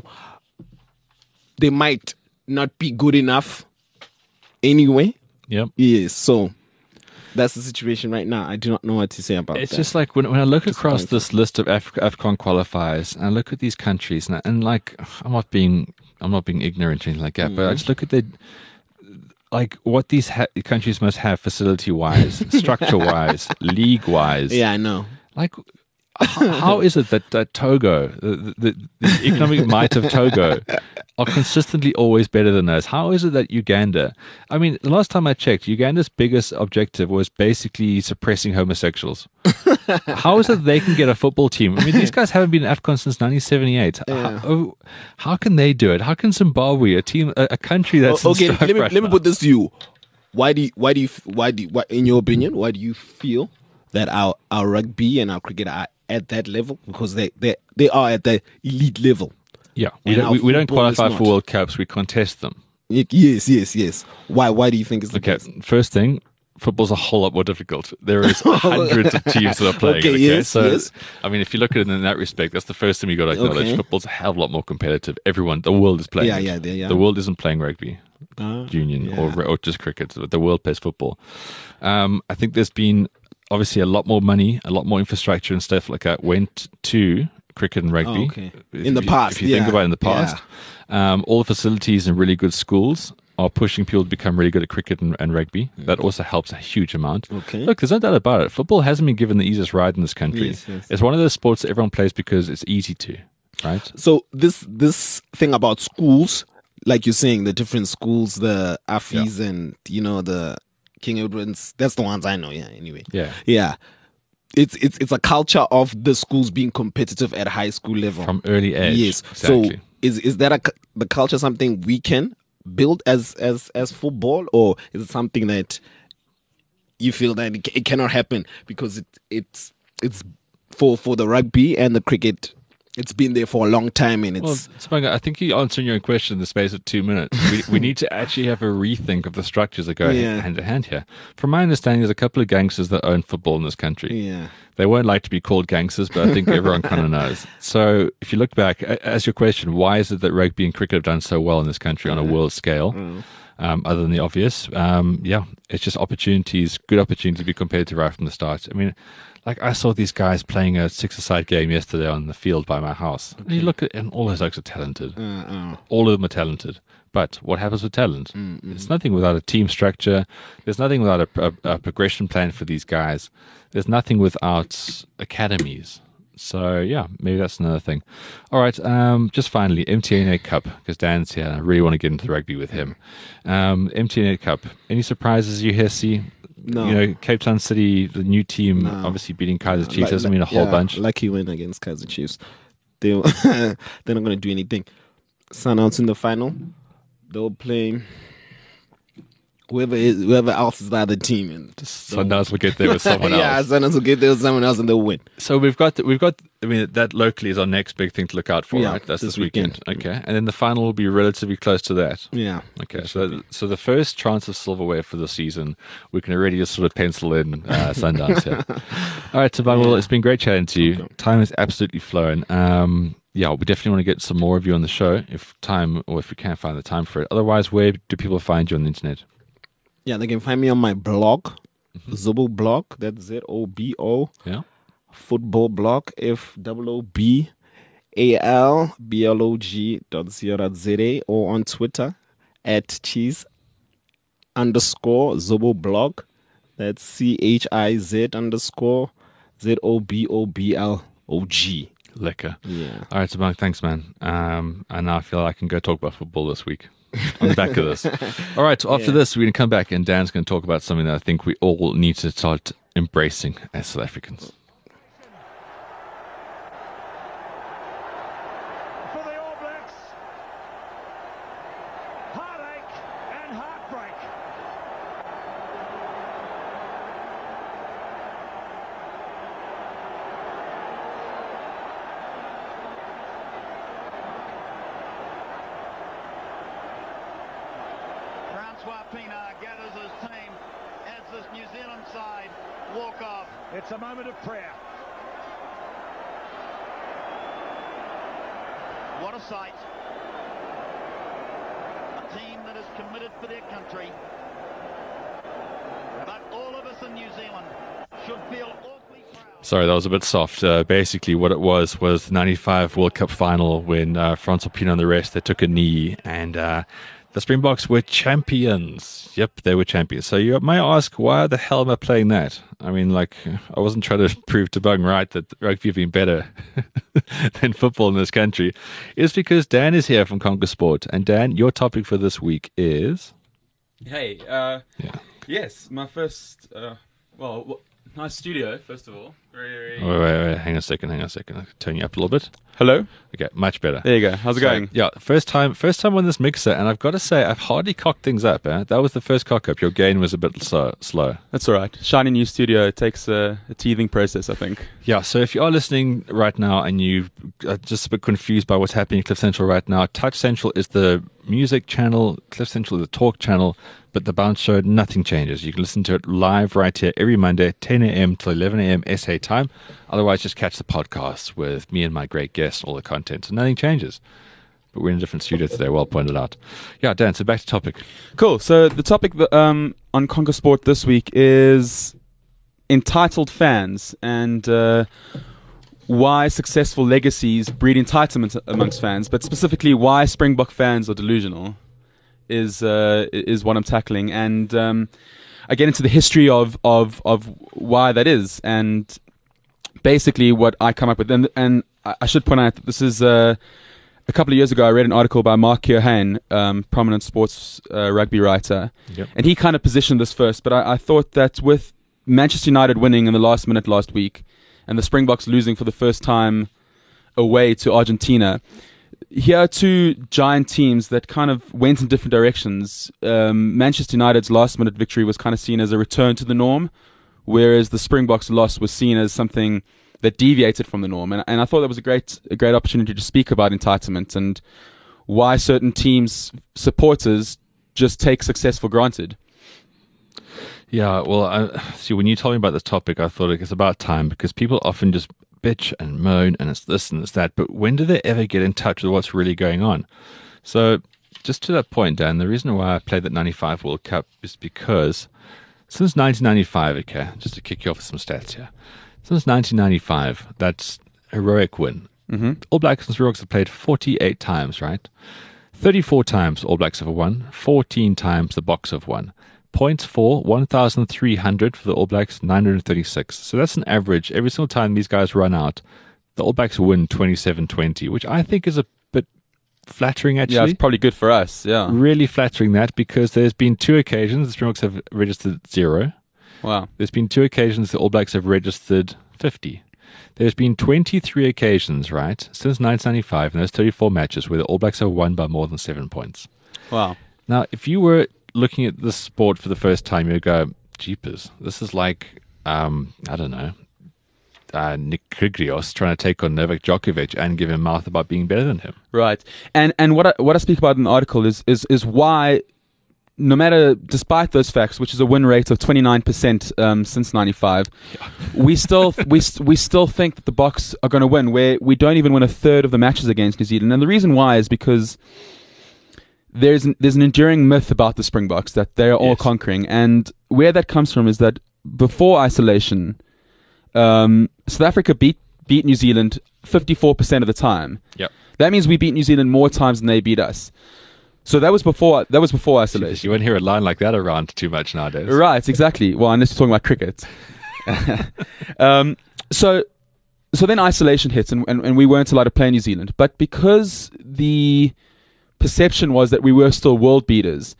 They might not be good enough anyway. Yep. Yes, so that's the situation right now. I do not know what to say about It's that. just like when when I look across Disappointing. this list of Af- AFCON qualifiers and I look at these countries and, and like I'm not being I'm not being ignorant or anything like that, but I Mm-hmm. just look at the like what these ha- countries must have facility wise, structure wise, league wise. Yeah, I know. Like, how, how is it that, that Togo, the, the, the economic might of Togo, are consistently always better than us? How is it that Uganda, I mean, the last time I checked, Uganda's biggest objective was basically suppressing homosexuals. How is it they can get a football team? I mean, these guys haven't been in AFCON since nineteen seventy-eight. Yeah. How, how can they do it? How can Zimbabwe, a team, a, a country that's O- okay, in let strife me right let me now- put this to you. Why do you, why do you why do you, why, in your opinion, why do you feel that our our rugby and our cricket are at that level? Because they they they are at the elite level. Yeah, we And don't, our we, we don't football is qualify for not. World Cups. We contest them. Y- Yes, yes, yes. Why why do you think it's the Okay, case? first thing, football's a whole lot more difficult. There is hundreds of teams that are playing. Okay, it, yes, so yes. I mean, if you look at it in that respect, that's the first thing we got to acknowledge. Okay. Football's a hell of a lot more competitive. Everyone, the world is playing. Yeah, it. yeah, they- yeah. The world isn't playing rugby, Ah, union, yeah. or or just cricket. But the world plays football. Um, I think there's been obviously a lot more money, a lot more infrastructure and stuff like that went to cricket and rugby. Oh, okay. If In the you- past, if you think yeah, about it in the past, um, all the facilities and really good schools are pushing people to become really good at cricket and, and rugby. That also helps a huge amount. Okay. Look, there's no doubt about it. Football hasn't been given the easiest ride in this country. Yes, yes. It's one of those sports that everyone plays because it's easy to, right? So this this thing about schools, like you're saying, the different schools, the Afis and you know the King Edwards, that's the ones I know. Yeah. Anyway. Yeah. Yeah. it's it's it's a culture of the schools being competitive at high school level from early age. Yes. Exactly. So is is that a, cu- the culture something we can build as as as football, or is it something that you feel that it, ca- it cannot happen because it it's it's for for the rugby and the cricket? It's been there for a long time, and Well, it's Sibanga, I think you're answering your own question in the space of two minutes. We, we need to actually have a rethink of the structures that go Yeah. hand in hand here. From my understanding, there's a couple of gangsters that own football in this country. yeah. They won't like to be called gangsters, but I think everyone kind of knows. So if you look back, a- as your question, why is it that rugby and cricket have done so well in this country on a world scale? Um, other than the obvious, um, yeah, it's just opportunities, good opportunities to be competitive right from the start. I mean, like I saw these guys playing a six-a-side game yesterday on the field by my house. And you look at, and all those guys are talented. All of them are talented. But what happens with talent? It's nothing without a team structure. There's nothing without a, a, a progression plan for these guys. There's nothing without academies. So, yeah, maybe that's another thing. All right, um, just finally, M T N A Cup, because Dan's here, and I really want to get into the rugby with him. Um, M T N A Cup, any surprises you here see? No. You know, Cape Town City, the new team, No. obviously beating Kaiser Chiefs, Like- doesn't mean a whole yeah, bunch. Lucky win against Kaiser Chiefs. They they're not going to do anything. Sundowns in the final. They'll play whoever is whoever else is the other team, and just Sundowns will get there with someone yeah, else. Sundowns will get there with someone else and they'll win. So we've got, we've got. I mean, that locally is our next big thing to look out for, Yeah, right? That's this, this weekend. weekend. Okay, and then the final will be relatively close to that. Yeah. Okay, so so the first chance of silverware for the season, we can already just sort of pencil in uh, Sundowns here. All right, Tabang, well, it's been great chatting to you. Time has absolutely flown. Um, yeah, we definitely want to get some more of you on the show if time, or if we can find the time for it. Otherwise, where do people find you on the internet? Yeah, they can find me on my blog, Zobo blog. That's Z O B O. Yeah. Football blog, F O O B A L B L O G dot co dot Z A, or on Twitter at cheese underscore Zobo blog. That's C H I Z underscore Z O B O B L O G. Lekker. Yeah. All right, Tabang, thanks, man. Um, and now I feel like I can go talk about football this week on the back of this. All right, so after Yeah. this, we're going to come back and Dan's going to talk about something that I think we all need to start embracing as South Africans. For the All Blacks, heartache and heartbreak. Francois Pienaar gathers his team as this New Zealand side walk off. It's a moment of prayer. What a sight. A team that is committed for their country. But all of us in New Zealand should feel awfully proud. Sorry, that was a bit soft. Uh, basically, what it was was the ninety-five World Cup final when uh, Francois Pienaar and the rest, they took a knee, and uh, the Springboks were champions. Yep, they were champions. So you may ask, why the hell am I playing that? I mean, like, I wasn't trying to prove to Bung right that rugby have been better than football in this country. It's because Dan is here from Conquer Sport. And Dan, your topic for this week is... Hey, uh, Yeah. yes, my first, uh, well, w- nice studio, first of all. Very, very... Wait, wait, wait. Hang on a second, hang on a second. I'll turn you up a little bit. Hello? Okay, much better. There you go. How's it So, going? Yeah, first time first time on this mixer, and I've got to say, I've hardly cocked things up. Eh? That was the first cock up. Your gain was a bit slow. slow. That's all right. Shiny new studio, it takes a, a teething process, I think. Yeah, so if you are listening right now and you are just a bit confused by what's happening at Cliff Central right now, Touch Central is the music channel, Cliff Central is the talk channel, but the Bounce Show, nothing changes. You can listen to it live right here every Monday, ten a.m. till eleven a.m. S A time. Otherwise, just catch the podcast with me and my great guests, all the content. So nothing changes. But we're in a different studio today, well pointed out. Yeah, Dan, so back to topic. Cool. So the topic that, um, on Conquer Sport this week is entitled fans and uh, why successful legacies breed entitlement amongst fans, but specifically why Springbok fans are delusional is uh, is what I'm tackling. And um, I get into the history of, of, of why that is, and basically what I come up with. And, and I should point out that this is... Uh, A couple of years ago, I read an article by Mark Keohane, um, prominent sports uh, rugby writer, Yep. and he kind of positioned this first. But I, I thought that with Manchester United winning in the last minute last week, and the Springboks losing for the first time away to Argentina. Here are two giant teams that kind of went in different directions. Um, Manchester United's last minute victory was kind of seen as a return to the norm, whereas the Springboks' loss was seen as something that deviated from the norm. And, and I thought that was a great, a great opportunity to speak about entitlement and why certain teams' supporters just take success for granted. Yeah, well, I, see, when you told me about this topic, I thought it's about time, because people often just bitch and moan and it's this and it's that, but when do they ever get in touch with what's really going on? So just to that point, Dan, the reason why I played that ninety-five World Cup is because since nineteen ninety-five, okay, just to kick you off with some stats here, since nineteen ninety-five, that's heroic win. Mm-hmm. All Blacks and Springboks have played forty-eight times, right? thirty-four times All Blacks have won, fourteen times the Boks have won. Points for one thousand three hundred for the All Blacks, nine hundred thirty-six. So that's an average. Every single time these guys run out, the All Blacks win twenty-seven twenty, which I think is a bit flattering, actually. Yeah, it's probably good for us, yeah. Really flattering that, because there's been two occasions the Springboks have registered zero. Wow. There's been two occasions the All Blacks have registered fifty. There's been twenty-three occasions, right, since nineteen ninety-five, in those thirty-four matches where the All Blacks have won by more than seven points. Wow. Now, if you were looking at this sport for the first time, you'd go, jeepers, this is like, um, I don't know, uh, Nick Kyrgios trying to take on Novak Djokovic and give him mouth about being better than him. Right. And and what I, what I speak about in the article is, is, is why, no matter, despite those facts, which is a win rate of twenty-nine percent um, since ninety-five, yeah. we still we we still think that the Boks are going to win, where we don't even win a third of the matches against New Zealand. And the reason why is because there's an, there's an enduring myth about the Springboks that they're all yes. conquering, and where that comes from is that before isolation, um, South Africa beat beat New Zealand fifty-four percent of the time. Yep. That means we beat New Zealand more times than they beat us. So that was before that was before isolation. You won't hear a line like that around too much nowadays. Right, exactly. Well, unless you're talking about cricket. um, so so then isolation hits, and, and, and we weren't allowed to play New Zealand. But because the perception was that we were still world beaters,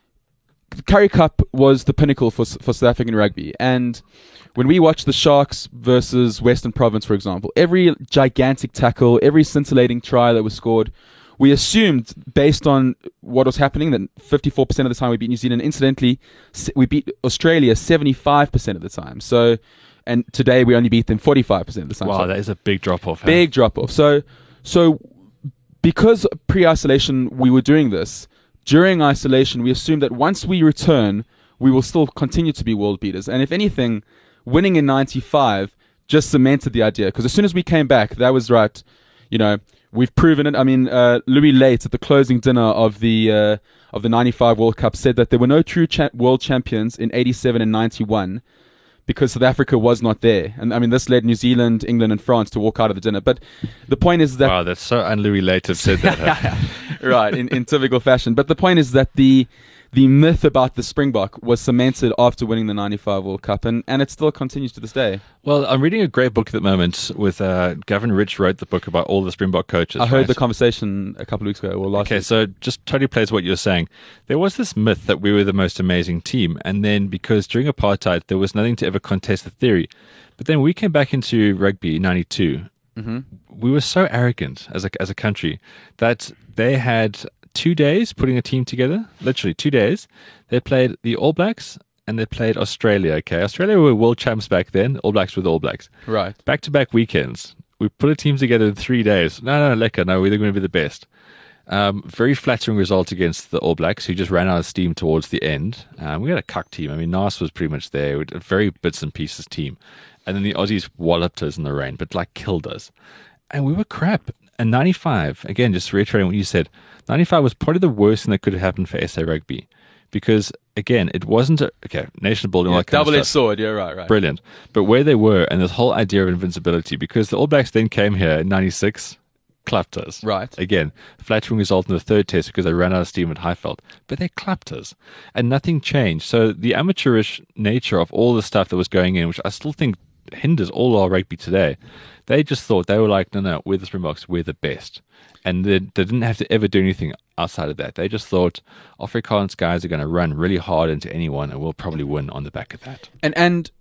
the Currie Cup was the pinnacle for for South African rugby. And when we watched the Sharks versus Western Province, for example, every gigantic tackle, every scintillating try that was scored, we assumed, based on what was happening, that fifty-four percent of the time we beat New Zealand. Incidentally, we beat Australia seventy-five percent of the time. So, and today we only beat them forty-five percent of the time. Wow, so that is a big drop-off. Huh? Big drop-off. So, so because pre-isolation we were doing this, during isolation we assumed that once we return, we will still continue to be world beaters. And if anything, winning in ninety-five just cemented the idea. Because as soon as we came back, that was right, you know, we've proven it. I mean, uh, Louis Late at the closing dinner of the uh, of the ninety-five World Cup said that there were no true cha- world champions in eighty-seven and ninety-one because South Africa was not there. And I mean, this led New Zealand, England, and France to walk out of the dinner. But the point is that... Wow, that's so un-Louis Late to have said that. Huh? Right, in, in typical fashion. But the point is that the... The myth about the Springbok was cemented after winning the ninety-five World Cup, and, and it still continues to this day. Well, I'm reading a great book at the moment with uh, Gavin Rich wrote the book about all the Springbok coaches. I heard right? the conversation a couple of weeks ago, or last Okay, week. so just totally plays what you're saying. There was this myth that we were the most amazing team, and then because during apartheid there was nothing to ever contest the theory. But then we came back into rugby in ninety-two. Mm-hmm. We were so arrogant as a, as a country that they had two days putting a team together, literally two days. They played the All Blacks and they played Australia. Okay, Australia were world champs back then. All Blacks were the All Blacks. Right. Back to back weekends. We put a team together in three days. No, no, lekker. No, we're going to be the best. Um, very flattering result against the All Blacks, who just ran out of steam towards the end. Um, we had a cuck team. I mean, Nas was pretty much there. We had a very bits and pieces team. And then the Aussies walloped us in the rain, but like killed us. And we were crap. And ninety-five, again, just reiterating what you said, ninety-five was probably the worst thing that could have happened for S A Rugby. Because, again, it wasn't a, okay, nation building, all Yeah, that kind of double-edged stuff. sword, yeah, right, right. Brilliant. But where they were, and this whole idea of invincibility, because the All Blacks then came here in ninety-six, clapped us. Right. Again, flattering result in the third test because they ran out of steam at Highveld. But they clapped us. And nothing changed. So the amateurish nature of all the stuff that was going in, which I still think hinders all our rugby today, they just thought, they were like, no, no, we're the Springboks, we're the best. And they, they didn't have to ever do anything outside of that. They just thought, Afrikaans guys are going to run really hard into anyone and we'll probably win on the back of that. And and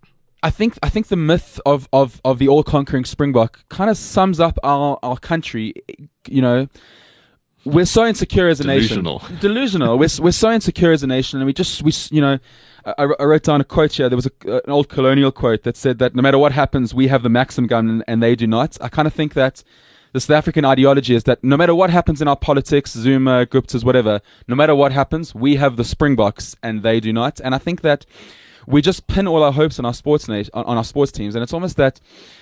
I think I think the myth of, of, of the all-conquering Springbok kind of sums up our, our country. You know, we're so insecure as a Delusional. nation. Delusional. We're we're so insecure as a nation, and we just we you know. I, I wrote down a quote here. There was a, an old colonial quote that said that no matter what happens, we have the Maxim gun and, and they do not. I kind of think that the South African ideology is that no matter what happens in our politics, Zuma, Gupta's, whatever, no matter what happens, we have the Springboks and they do not. And I think that we just pin all our hopes on our sports na- on, on our sports teams, and it's almost that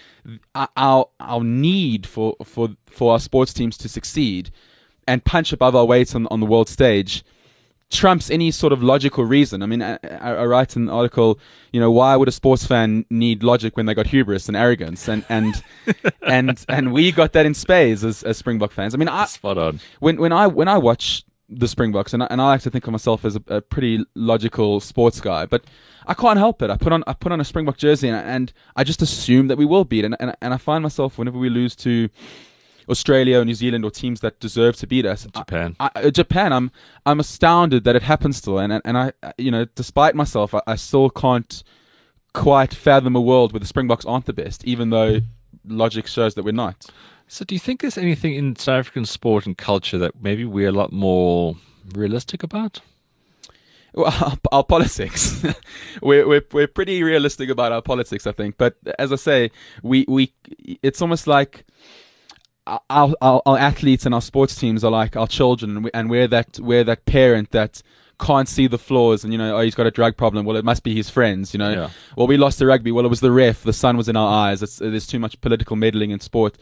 our our need for for for our sports teams to succeed and punch above our weight on on the world stage trumps any sort of logical reason. I mean, I, I, I write an article, you know, why would a sports fan need logic when they got hubris and arrogance? And and and and we got that in spades as, as Springbok fans. I mean, I, Spot on. When when I when I watch the Springboks, and I, and I like to think of myself as a, a pretty logical sports guy, but I can't help it. I put on I put on a Springbok jersey, and, and I just assume that we will beat. And, and and I find myself whenever we lose to Australia or New Zealand or teams that deserve to beat us, Japan. I, I, Japan. I'm I'm astounded that it happens still, and and I you know despite myself, I, I still can't quite fathom a world where the Springboks aren't the best, even though logic shows that we're not. So, do you think there's anything in South African sport and culture that maybe we're a lot more realistic about? Well, our, our politics, we're we're we're pretty realistic about our politics, I think. But as I say, we we it's almost like Our, our our athletes and our sports teams are like our children, and, we, and we're that we're that parent that can't see the flaws, and you know, oh, he's got a drug problem. Well, it must be his friends, you know. Yeah. Well, we lost the rugby. Well, it was the ref. The sun was in our eyes. It's, there's too much political meddling in sport.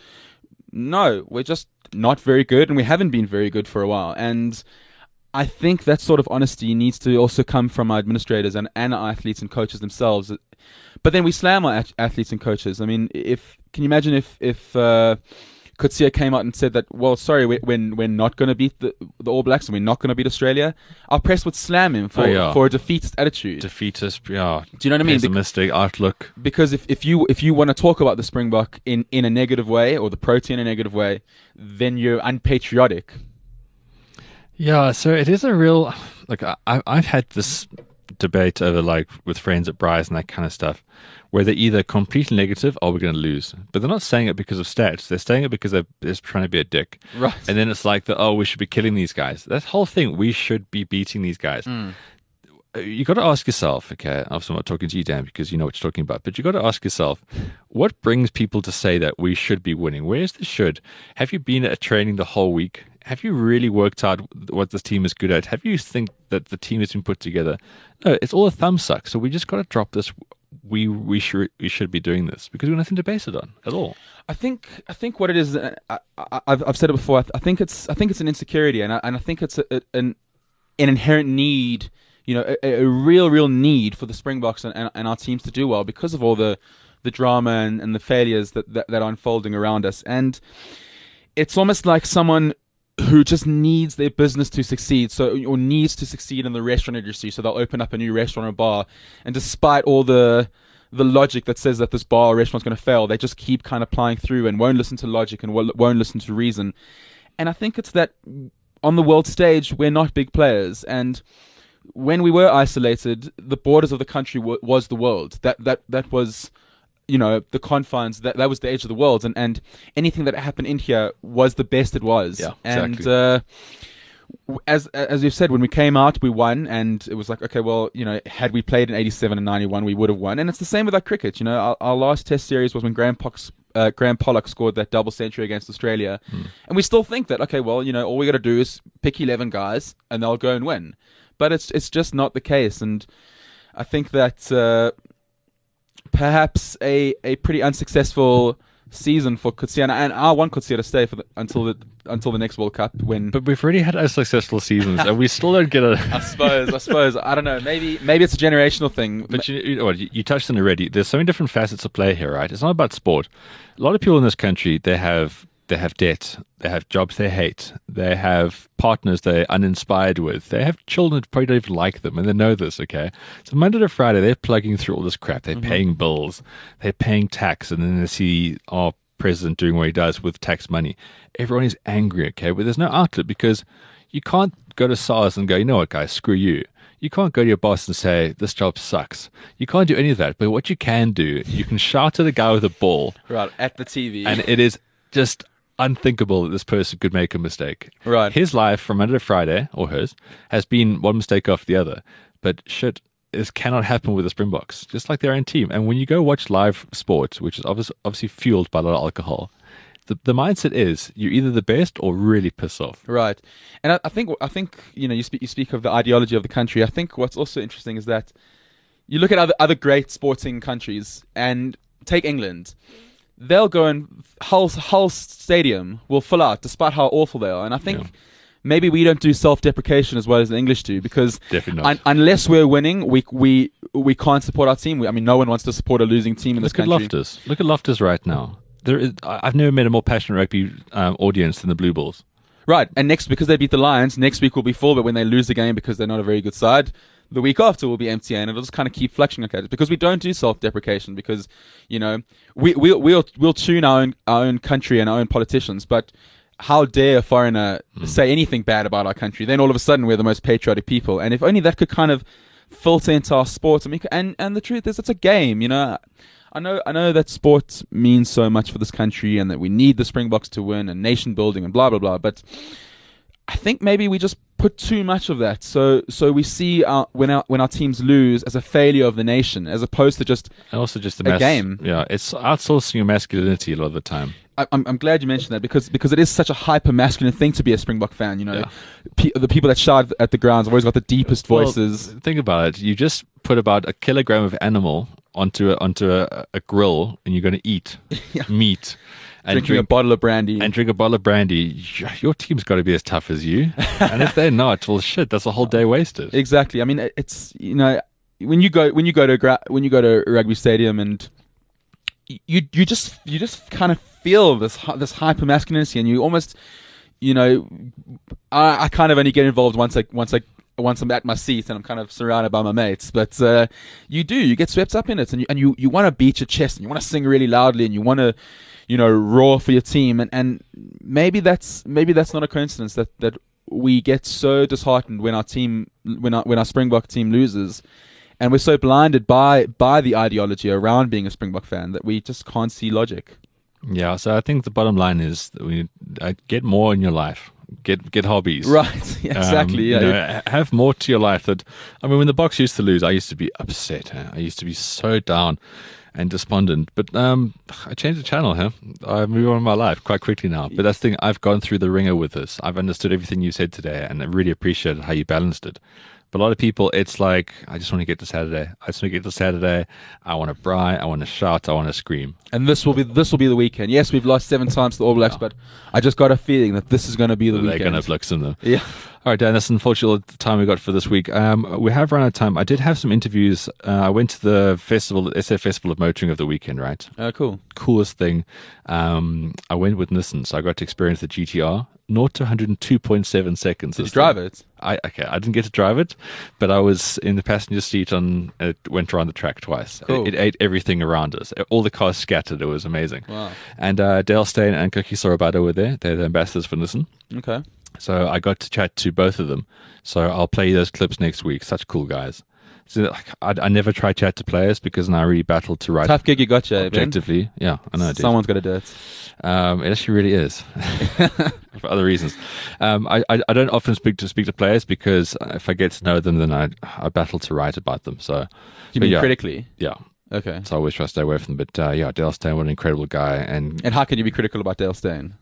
No, we're just not very good, and we haven't been very good for a while. And I think that sort of honesty needs to also come from our administrators and, and our athletes and coaches themselves. But then we slam our athletes and coaches. I mean, if can you imagine if if uh, Coetzee came out and said that, well, sorry, we're, we're, we're not going to beat the, the All Blacks and we're not going to beat Australia, our press would slam him for, oh, yeah. for a defeatist attitude. Defeatist, yeah. Do you know what I mean? Pessimistic outlook. Because if, if you if you want to talk about the Springbok in, in a negative way, or the Protea in a negative way, then you're unpatriotic. Yeah, so it is a real, like, I, I've had this debate over, like, with friends at Bryce and that kind of stuff, where they're either completely negative or we're going to lose. But they're not saying it because of stats. They're saying it because they're just trying to be a dick. Right. And then it's like, the, oh, we should be killing these guys. That whole thing, we should be beating these guys. Mm. You got to ask yourself, okay, obviously I'm not talking to you, Dan, because you know what you're talking about, but you got to ask yourself, what brings people to say that we should be winning? Where's the should? Have you been at training the whole week? Have you really worked out what this team is good at? Have you think that the team has been put together? No, it's all a thumb suck. So we just got to drop this. We we should we should be doing this because we've nothing to base it on at all. I think I think what it is. Uh, I, I, I've I've said it before. I, th- I think it's I think it's an insecurity, and I, and I think it's a, a, an an inherent need. You know, a, a real real need for the Springboks and, and, and our teams to do well because of all the the drama and, and the failures that, that that are unfolding around us. And it's almost like someone who just needs their business to succeed, so or needs to succeed in the restaurant industry, so they'll open up a new restaurant or bar, and despite all the the logic that says that this bar or restaurant's going to fail, they just keep kind of plying through and won't listen to logic and won't listen to reason. And I think it's that on the world stage we're not big players, and when we were isolated, the borders of the country w- was the world. That that that was, you know, the confines, that that was the edge of the world, and, and anything that happened in here was the best it was. Yeah, and exactly. uh, as as we've said, when we came out, we won, and it was like, okay, well, you know, had we played in eighty-seven and ninety-one, we would have won. And it's the same with our cricket. You know, our, our last Test series was when Graham Pox, uh, Graham Pollock scored that double century against Australia, mm. and we still think that, okay, well, you know, all we got to do is pick eleven guys, and they'll go and win. But it's it's just not the case, and I think that uh, perhaps a, a pretty unsuccessful season for Coetzee, and I want Coetzee to stay for the, until the until the next World Cup. When, but we've already had unsuccessful seasons, and we still don't get a. I suppose, I suppose, I don't know. Maybe maybe it's a generational thing. But you, you know what? You, you touched on it already. There's so many different facets of play here, right? It's not about sport. A lot of people in this country, they have. They have debt, they have jobs they hate, they have partners they're uninspired with, they have children that probably don't even like them, and they know this, okay? So Monday to Friday, they're plugging through all this crap. They're mm-hmm. paying bills, they're paying tax, and then they see our president doing what he does with tax money. Everyone is angry, okay? But there's no outlet because You can't go to SARS and go, you know what, guys, screw you. You can't go to your boss and say, this job sucks. You can't do any of that. But what you can do, you can shout at a guy with a ball. Right, at the T V. And it is just unthinkable that this person could make a mistake. Right. His life from Monday to Friday, or hers, has been one mistake after the other. But shit, this cannot happen with the Springboks, just like their own team. And when you go watch live sport, which is obviously, obviously fueled by a lot of alcohol, the, the mindset is you're either the best or really piss off. Right, and I, I think I think you know you speak you speak of the ideology of the country. I think what's also interesting is that you look at other other great sporting countries and take England. They'll go and Hull Hull Stadium will fill out despite how awful they are, and I think. Yeah. Maybe we don't do self-deprecation as well as the English do, because Definitely not. un- unless we're winning, we we we can't support our team. We, I mean, no one wants to support a losing team in this Look at country. Loftus. Look at Loftus right now. There is, I- I've never met a more passionate rugby um, audience than the Blue Bulls. Right, and next, because they beat the Lions, next week will be full, but when they lose the game because they're not a very good side, the week after will be empty, and it'll just kind of keep fluctuating like that. Because we don't do self-deprecation, because, you know, we, we, we'll, we'll tune our own, our own country and our own politicians, but how dare a foreigner mm. say anything bad about our country? Then all of a sudden we're the most patriotic people, and if only that could kind of filter into our sport. I mean, and, and the truth is, it's a game, you know. I know I know that sport means so much for this country and that we need the Springboks to win and nation building and blah, blah, blah. But I think maybe we just put too much of that. So so we see our, when our when our teams lose as a failure of the nation, as opposed to just And also just a, a mas- game. Yeah, it's outsourcing your masculinity a lot of the time. I, I'm I'm glad you mentioned that, because because it is such a hyper masculine thing to be a Springbok fan. You know, Yeah. Pe- the people that shout at the grounds have always got the deepest voices. Well, think about it. You just put about a kilogram of animal onto a, onto a, a grill, and you're going to eat Yeah. meat and Drinking a drink bottle of brandy. and drink a bottle of brandy. Your team's got to be as tough as you. And if they're not, well, shit, that's a whole day wasted. Exactly. I mean, it- it's, you know, when you go when you go to gra- when you go to a rugby stadium, and you you just you just kind of feel this hy- this hyper masculinity, and you almost, you know, I, I kind of only get involved once I once I once I'm at my seat and I'm kind of surrounded by my mates. But uh, you do you get swept up in it, and you and you, you want to beat your chest, and you want to sing really loudly, and you want to, you know, roar for your team, and, and maybe that's maybe that's not a coincidence that, that we get so disheartened when our team when our when our Springbok team loses, and we're so blinded by by the ideology around being a Springbok fan that we just can't see logic. Yeah, so I think the bottom line is that we uh, get more in your life. Get get hobbies. Right, yeah, exactly. Um, yeah, you know, ha- have more to your life. That I mean, when the Box used to lose, I used to be upset. Huh? I used to be so down and despondent. But um, I changed the channel. Huh? I move on in my life quite quickly now. But that's the thing. I've gone through the ringer with this. I've understood everything you said today, and I really appreciated how you balanced it. But a lot of people, it's like, I just want to get to Saturday. I just want to get to Saturday. I want to braai. I want to shout. I want to scream. and this will be this will be the weekend. Yes, we've lost seven times to the All Blacks, but I just got a feeling that this is going to be the They're weekend. going to flex in them. Yeah. All right, Dan, that's unfortunately the time we got for this week. Um, we have run out of time. I did have some interviews. Uh, I went to the festival, the S F Festival of Motoring of the weekend, right? Oh, cool. Coolest thing. Um, I went with Nissan, so I got to experience the G T R. zero to one hundred two point seven seconds. Did you drive it? I okay, I didn't get to drive it, but I was in the passenger seat on. It went around the track twice. Cool. It, it ate everything around us. All the cars scattered. It was amazing. Wow. And uh, Dale Steyn and Koki Sorabado were there. They're the ambassadors for Nissan. Okay. So I got to chat to both of them. So I'll play you those clips next week. Such cool guys. So like, I, I never try chat to players because I really battle to write Tough gig you got, you, objectively. Yeah, I know. I did. Someone's got to do it. Um, it actually really is, for other reasons. Um, I, I I don't often speak to speak to players because if I get to know them, then I I battle to write about them. So You but mean yeah, critically? Yeah. Okay. So I always try to stay away from them. But uh, yeah, Dale Steyn, what an incredible guy. And And how can you be critical about Dale Steyn?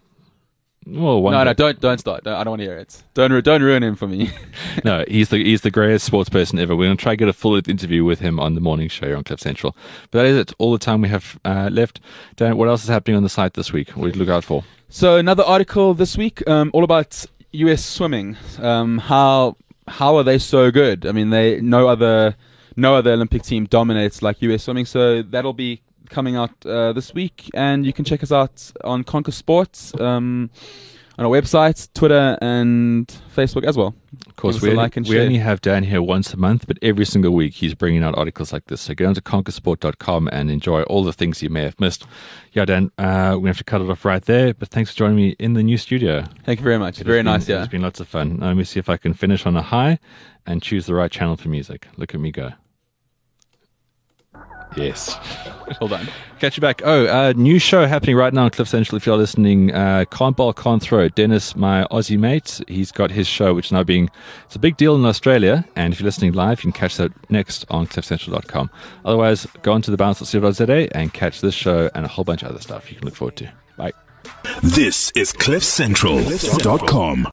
well, one No, day- no, don't don't start. Don't, I don't want to hear it. Don't ru- don't ruin him for me. no, he's the he's the greatest sports person ever. We're going to try to get a full interview with him on the morning show here on Cliff Central. But that is it. All the time we have uh, left. Dan, what else is happening on the site this week? What do you look out for? So another article this week, um, all about U S swimming. Um, how how are they so good? I mean, they no other no other Olympic team dominates like U S swimming. So that'll be coming out uh, this week, and you can check us out on Conquer Sports. Um, on our website, Twitter, and Facebook as well. Of course, Give us we, a only, like and we share. only have Dan here once a month, but every single week he's bringing out articles like this. So go on to conquer sport dot com and enjoy all the things you may have missed. Yeah, Dan, uh, we're going to have to cut it off right there, but thanks for joining me in the new studio. Thank you very much. It Very has been- nice, yeah. It's been lots of fun. Now, let me see if I can finish on a high and choose the right channel for music. Look at me go. Yes. Well done. Catch you back. Oh, uh, new show happening right now on Cliff Central. If you're listening, uh, Can't Bowl, Can't Throw. Dennis, my Aussie mate, he's got his show, which is now being, it's a big deal in Australia. And if you're listening live, you can catch that next on cliff central dot com. Otherwise, go on to the bounce dot co dot z a and catch this show and a whole bunch of other stuff you can look forward to. Bye. This is cliff central dot com.